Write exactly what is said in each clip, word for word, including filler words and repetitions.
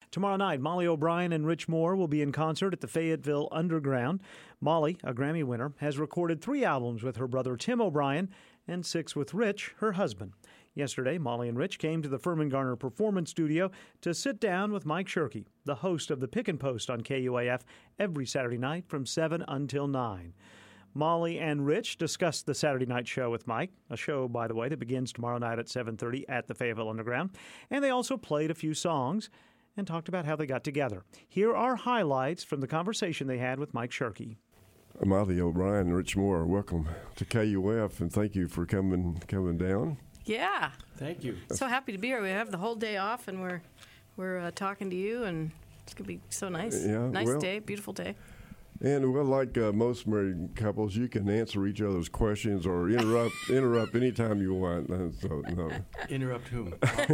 Tomorrow night, Molly O'Brien and Rich Moore will be in concert at the Fayetteville Underground. Molly, a Grammy winner, has recorded three albums with her brother Tim O'Brien and six with Rich, her husband. Yesterday, Molly and Rich came to the Furman Garner Performance Studio to sit down with Mike Shirkey, the host of the Pick and Post on K U A F every Saturday night from seven until nine. Molly and Rich discussed the Saturday night show with Mike, a show, by the way, that begins tomorrow night at seven thirty at the Fayetteville Underground. And they also played a few songs and talked about how they got together. Here are highlights from the conversation they had with Mike Shirkey. Molly O'Brien and Rich Moore, welcome to K U F, and thank you for coming coming down. Yeah. Thank you. So happy to be here. We have the whole day off, and we're we're uh, talking to you, and it's going to be so nice. Yeah, nice well, day, beautiful day. And, well, like uh, most married couples, you can answer each other's questions or interrupt interrupt anytime you want. Uh, so, no. Interrupt whom?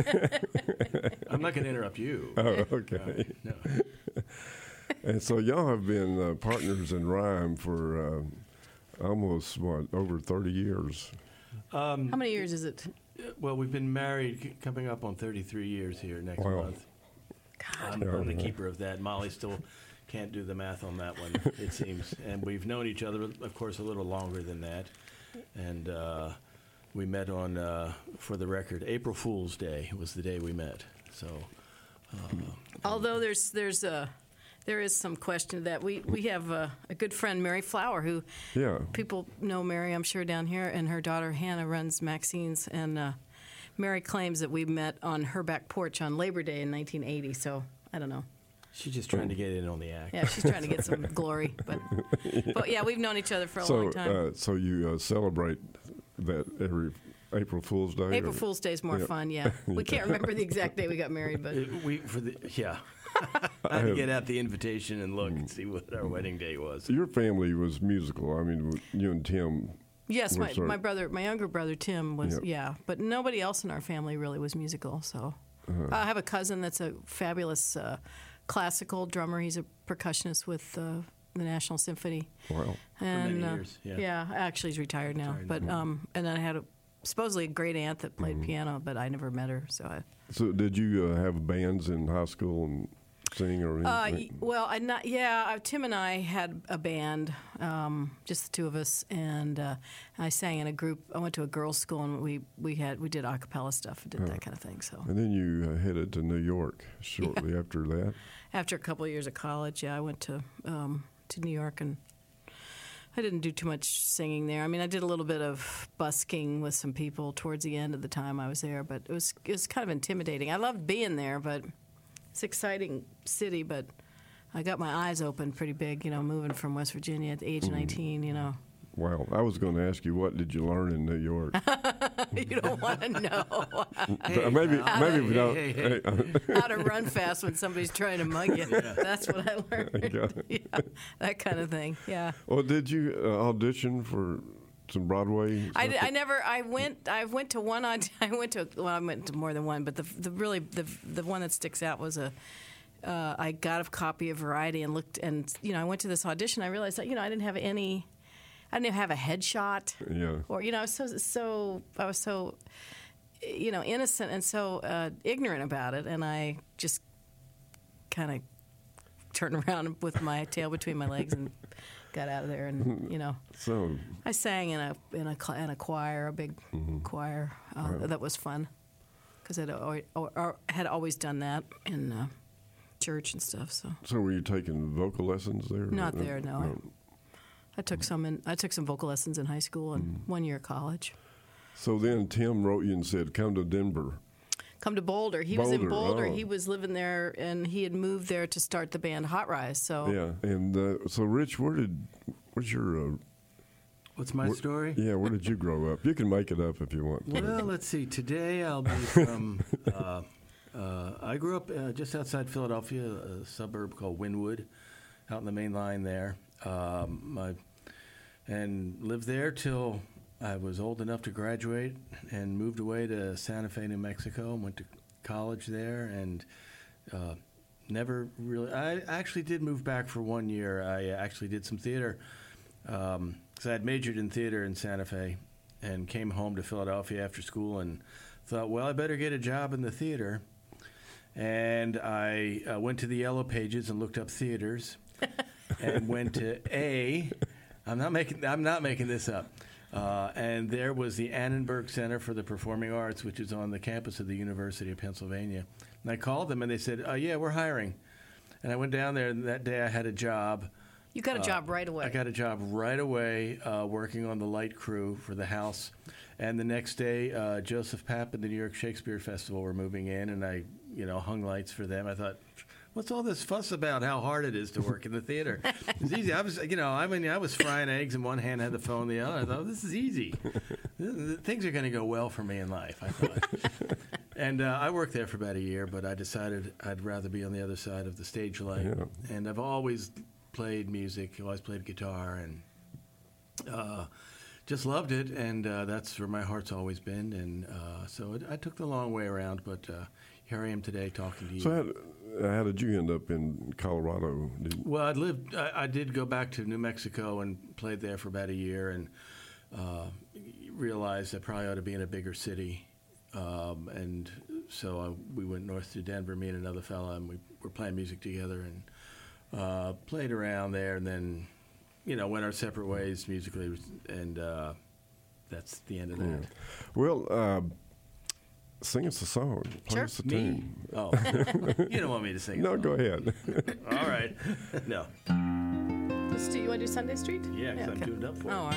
I'm not going to interrupt you. Oh, okay. Uh, no. And so y'all have been uh, partners in rhyme for uh, almost, what, over thirty years. Um, How many years is it? Well, we've been married c- coming up on thirty-three years here next Wow. month. God. I'm, I'm the keeper of that. Molly still can't do the math on that one, it seems. And we've known each other, of course, a little longer than that. And uh, we met on, uh, for the record, April Fool's Day was the day we met. So, uh, Although there's there's a there is some question that we we have a, a good friend, Mary Flower, who Yeah. people know Mary, I'm sure, down here, and her daughter Hannah runs Maxine's, and uh, Mary claims that we met on her back porch on Labor Day in nineteen eighty. So I don't know. she's just trying to get in on the act. Yeah, she's trying to get some glory, but but yeah, we've known each other for a So, long time. uh, so you uh, celebrate that every April Fool's Day? April or- Fool's Day is more Yeah. fun. Yeah, we can't remember the exact day we got married, but Uh, We for the yeah. I had to get out the invitation and look and see what our wedding day was. Your family was musical. I mean, you and Tim. yes, were my, sort my of- brother, my younger brother Tim was Yep. yeah, but nobody else in our family really was musical. So Uh-huh. I have a cousin that's a fabulous uh, classical drummer. He's a percussionist with uh, the National Symphony. Wow. And, many uh, years, yeah. actually, he's retired now. Retired but now. um, and then I had a supposedly a great aunt that Mm-hmm. played piano, but I never met her. So I, So did you uh, have bands in high school and sing or uh, anything? y- well, I not yeah. uh, Tim and I had a band, um, just the two of us, and uh, I sang in a group. I went to a girls' school, and we we had we did a cappella stuff and did that kind of thing. So And then you uh, headed to New York shortly after that. after a couple of years of college, yeah, I went to um, to New York, and I didn't do too much singing there. I mean, I did a little bit of busking with some people towards the end of the time I was there, but it was it was kind of intimidating. I loved being there, but it's an exciting city. But I got my eyes open pretty big, you know, moving from West Virginia at the age of nineteen, you know. Wow. I was going to ask you, what did you learn in New York? You don't want to know But maybe pal. maybe we Hey, don't. hey, hey. how to run fast when somebody's trying to mug you. That's what I learned. Yeah, that kind of thing, yeah. Well, did you uh, audition for some Broadway? I, stuff? I never. I went. I went to one. aud- I went to. Well, I went to more than one, but the the really the the one that sticks out was a. Uh, I got a copy of Variety and looked, and you know, I went to this audition. I realized that you know I didn't have any. I didn't even have a headshot, Yeah. or you know, I was so so. I was so, you know, innocent and so uh, ignorant about it, and I just kind of turned around with my tail between my legs and got out of there, and you know. So, I sang in a in a cl- in a choir, a big choir. Uh, That was fun because I had always done that in uh, church and stuff. So so were you taking vocal lessons there? not there, no. I, I took some in, I took some vocal lessons in high school and one year of college. So then Tim wrote you and said, "Come to Denver." Come to Boulder. He was in Boulder, Boulder. oh. He was living there, and he had moved there to start the band Hot Rise. So Yeah. And uh, so, Rich, where did where's your uh, What's my where- story? Yeah, where did you grow up? You can make it up if you want. to. Well, let's see. Today I'll be from. Uh, uh, I grew up uh, just outside Philadelphia, a suburb called Wynwood, out in the main line there. Um, my, and lived there till I was old enough to graduate, and moved away to Santa Fe, New Mexico, and went to college there, and uh, never really. I actually did move back for one year. I actually did some theater. Um, So I had majored in theater in Santa Fe and came home to Philadelphia after school and thought, well, I better get a job in the theater. And I uh, went to the Yellow Pages and looked up theaters, and went to A. I'm not making. I'm not making this up. Uh, and there was the Annenberg Center for the Performing Arts, which is on the campus of the University of Pennsylvania. And I called them, and they said, "Oh yeah, we're hiring." And I went down there, and that day I had a job. You got a job uh, right away. I got a job right away uh, working on the light crew for the house. And the next day, uh, Joseph Papp and the New York Shakespeare Festival were moving in, and I, you know, hung lights for them. I thought, what's all this fuss about how hard it is to work in the theater? It's easy. I was, you know, I mean, I was frying eggs in one hand, had the phone in the other. I thought, this is easy. Things are going to go well for me in life, I thought. And uh, I worked there for about a year, but I decided I'd rather be on the other side of the stage light. Yeah. And I've always played music, always played guitar, and uh, just loved it. And uh, that's where my heart's always been. And uh, so it, I took the long way around, but uh, here I am today talking to you. So how, how did you end up in Colorado? Did well, I lived. I, I did go back to New Mexico and played there for about a year, and uh, realized I probably ought to be in a bigger city. Um, and so uh, we went north to Denver, me and another fella, and we were playing music together and uh, played around there, and then, you know, went our separate ways musically, and uh, that's the end of that. Yeah. Well, uh, sing us a song. Play Sure. us a Me? tune. Oh, you don't want me to sing? No, a song. go ahead. All right. No. Let's do, you want to do Sunday Street? Yeah, because I'm tuned up for Oh, it. all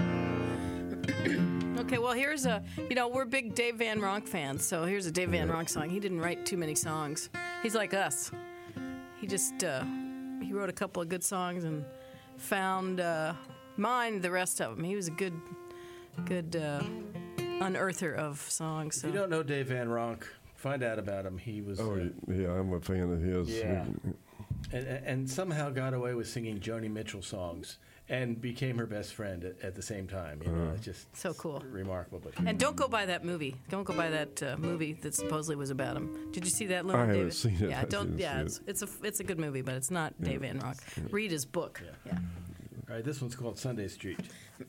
right. Okay, well, here's a, you know, we're big Dave Van Ronk fans, so here's a Dave Van Ronk song. He didn't write too many songs. He's like us. He just, uh, he wrote a couple of good songs and found, uh, mined the rest of them. He was a good, good uh, unearther of songs. So. If you don't know Dave Van Ronk, find out about him. He was... Oh, uh, yeah, I'm a fan of his. Yeah. And, and somehow got away with singing Joni Mitchell songs and became her best friend at, at the same time. You know, it's just So cool. remarkable. But And don't go by that movie. Don't go by that uh, movie that supposedly was about him. Did you see that, Llewellyn I haven't Davis? seen it. Yeah, I don't. didn't Yeah, see it's, it's a it's a good movie, but it's not Dave Van Ronk. Read his book. Yeah. Yeah. all right, this one's called Sunday Street.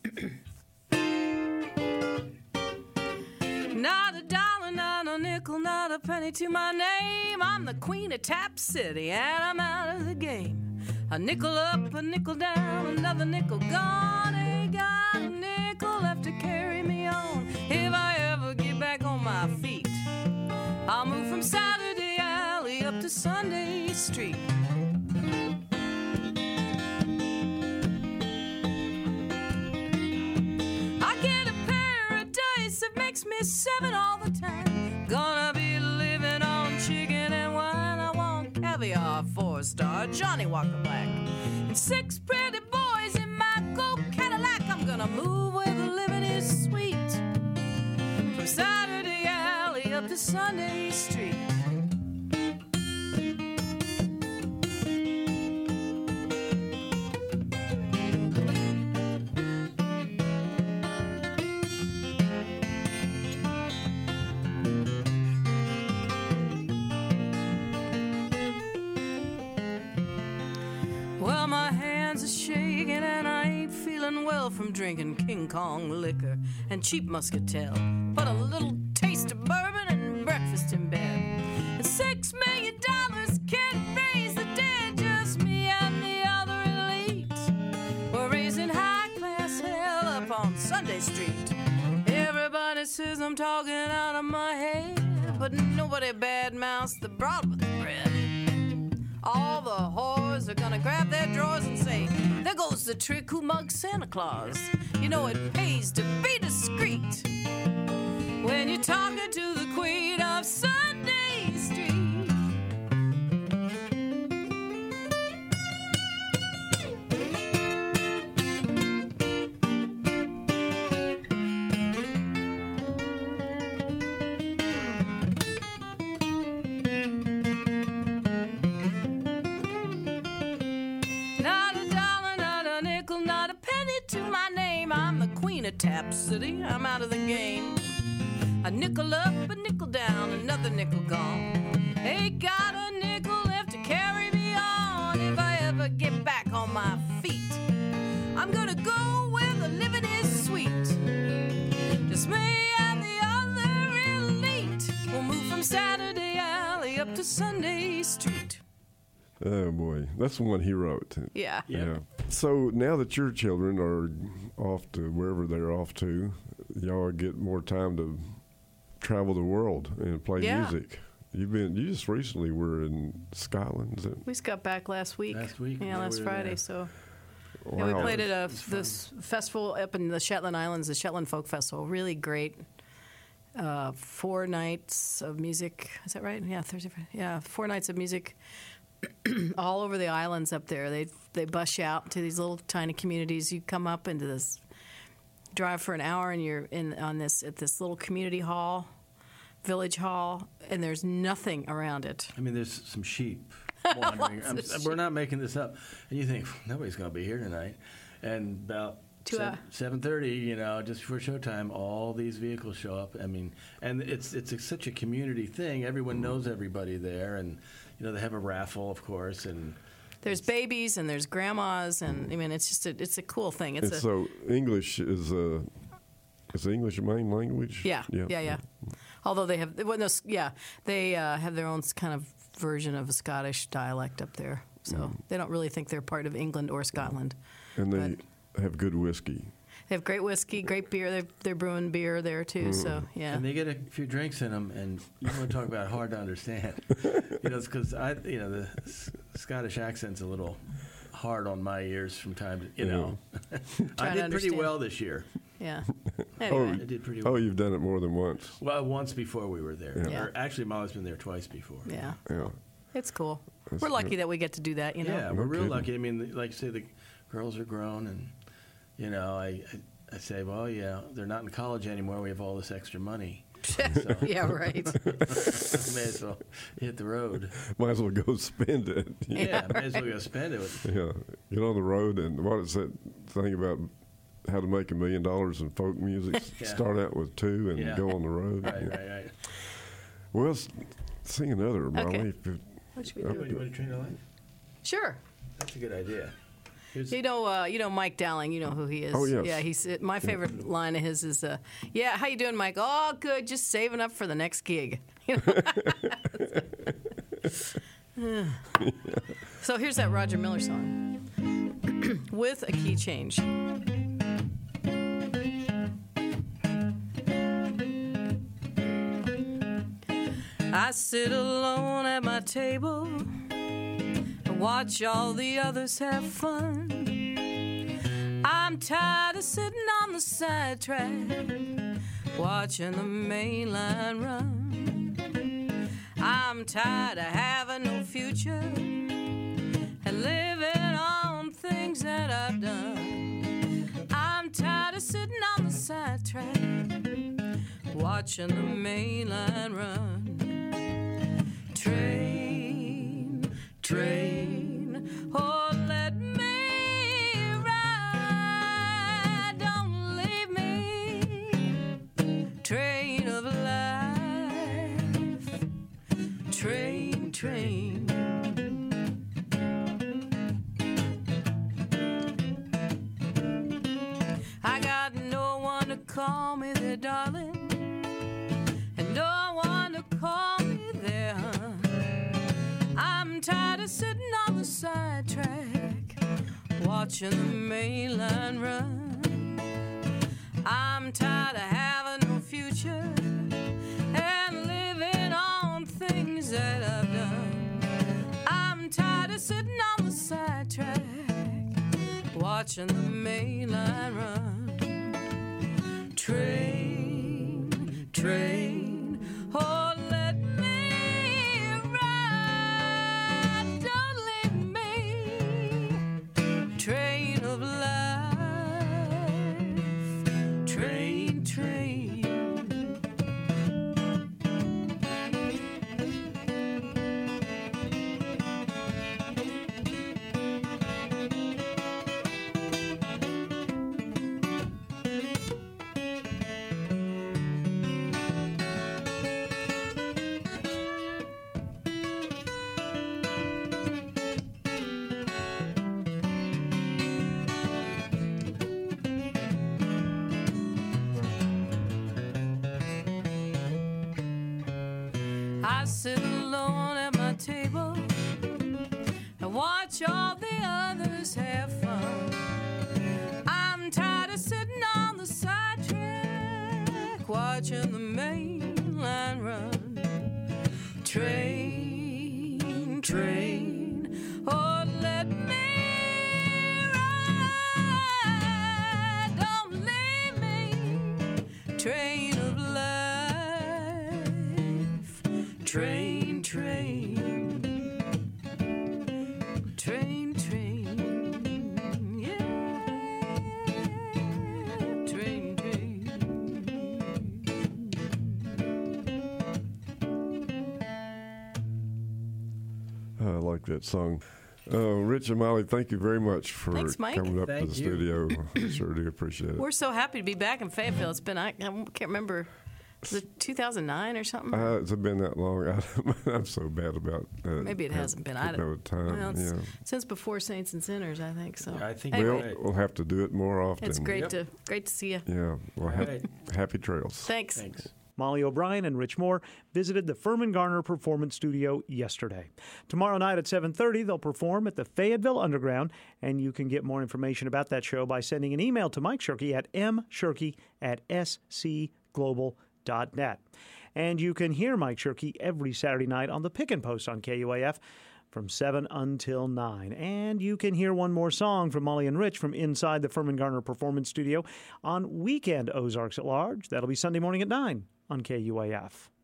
Not a dollar, not a nickel, not a penny to my name. I'm the queen of Tap City, and I'm out of the game. A nickel up, a nickel down, another nickel gone. Ain't got a nickel left to carry me on. If I ever get back on my feet, I'll move from Saturday Alley up to Sunday Street. I get a paradise that makes me seven all the time. Gonna be living on chicken and wine. I want caviar, four star, Johnny Walker Black, and six pretty boys in my gold Cadillac. I'm gonna move where the living is sweet, from Saturday Alley up to Sunday Street. Well, my hands are shaking and I ain't feeling well from drinking King Kong liquor and cheap muscatel, but a little taste of bourbon and breakfast in bed. And six million dollars can't raise the dead, just me and the other elite. We're raising high class hell up on Sunday Street. Everybody says I'm talking out of my head, but nobody badmouths the broad with the bread. All the whores are gonna grab their drawers and say, there goes the trick who mugs Santa Claus. You know it pays to be discreet when you're talking to the queen of Sunday Street. Tap City, I'm out of the game. A nickel up, a nickel down, another nickel gone. Ain't got a nickel left to carry me on. If I ever get back on my feet, I'm gonna go where the living is sweet. Just me and the other elite. We'll move from Saturday Alley up to Sunday. Oh boy, that's the one he wrote. Yeah. Yep. Yeah. So now that your children are off to wherever they're off to, y'all get more time to travel the world and play Yeah. music. You've been. You just recently were in Scotland. Is it? We just got back last week. Last week, Yeah, yeah, last we were Friday. there. So Wow. yeah, we played at a It was fun. this festival up in the Shetland Islands, the Shetland Folk Festival. Really great. Uh, four nights of music. Is that right? Yeah, Thursday. Friday. Yeah, four nights of music all over the islands up there. They they bus you out to these little tiny communities. You come up into this, drive for an hour, and you're in on this at this little community hall, village hall, and there's nothing around it. I mean, there's some sheep wandering. I'm, of we're not making this up. And you think, nobody's going to be here tonight. And about Two seven, hour- seven thirty, you know, just before showtime, all these vehicles show up. I mean, and it's it's a, such a community thing. Everyone knows everybody there. And, you know, they have a raffle, of course. And There's babies and there's grandmas, and I mean, it's just a, it's a cool thing. It's And a so English is a is English a main language? yeah, yeah, yeah. Although they have, well, no, s- yeah, they uh, have their own s- kind of version of a Scottish dialect up there, so Mm. they don't really think they're part of England or Scotland. And they have good whiskey. They have great whiskey, great beer. They're they're brewing beer there too. So yeah, And they get a few drinks in them, and you want to talk about hard to understand. You know, it's because I, you know, the S- Scottish accent's a little hard on my ears from time to, you Yeah. know. I Trying to did pretty understand. well this year. yeah. Oh, Anyway, I did pretty Oh, well. you've done it more than once. Well, once before we were there. Yeah. Or actually, Molly's been there twice before. yeah, Yeah. it's cool. That's We're lucky good. that we get to do that. You know. Yeah, No we're real kidding. lucky. I mean, like you say, the girls are grown, and you know, I, I I say, well, yeah, they're not in college anymore. We have all this extra money. So yeah, right. may as well hit the road. Might as well go spend it. Yeah, may as well go spend it. With, Yeah, get on the road and what is that thing about how to make a million dollars in folk music? Yeah. Start out with two and Yeah. go on the road. right, right, right. Well, s- sing another, Molly. Okay. If you- What should we Oh. do? You want to train a life? Sure. That's a good idea. Here's, You know, uh, you know Mike Dowling. You know who he is. Oh, yes. Yeah, he's uh, my favorite line of his is, uh, "Yeah, how you doing, Mike? Oh, good. Just saving up for the next gig." You know? So here's that Roger Miller song with a key change. I sit alone at my table and watch all the others have fun. I'm tired of sitting on the sidetrack, watching the main line run. I'm tired of having no future and living on things that I've done. I'm tired of sitting on the sidetrack, watching the main line run. Train, train, oh, let me ride. Don't leave me. Train of life. Train, train. I got no one to call me their darling, and no one to call me their hon. I'm tired of sitting on the sidetrack, watching the main line run. I'm tired of having no future and living on things that I've done. I'm tired of sitting on the sidetrack, watching the main line run. Train, train, oh, let me ride. Don't leave me. Train of life. Train, train. I sit alone at my table watching the main line run. Train, train, oh, let me ride. Don't leave me. Train of life. Train, train. Train, train. Yeah. Train, train. I like that song. Uh, Rich and Molly, thank you very much for Thanks, Mike. coming up Thank to the you. studio. I sure do appreciate it. We're so happy to be back in Fayetteville. It's been, I, I can't remember, was it two thousand nine or something? Uh, it's been that long. I, I'm so bad about uh, Maybe it hasn't been. I I don't know time. Well, it's yeah. since before Saints and Sinners, I think. So I think Anyway, Well, Right. we'll have to do it more often. it's great Yep. to great to see you. Yeah. Well, hap- Right. happy trails. Thanks. Thanks. Molly O'Brien and Rich Moore visited the Furman Garner Performance Studio yesterday. Tomorrow night at seven thirty, they'll perform at the Fayetteville Underground, and you can get more information about that show by sending an email to Mike Shirkey at m shirkey at s c global dot net. And you can hear Mike Shirkey every Saturday night on the Pick and Post on K U A F from seven until nine. And you can hear one more song from Molly and Rich from inside the Furman Garner Performance Studio on Weekend Ozarks at Large. That'll be Sunday morning at nine on K U A F.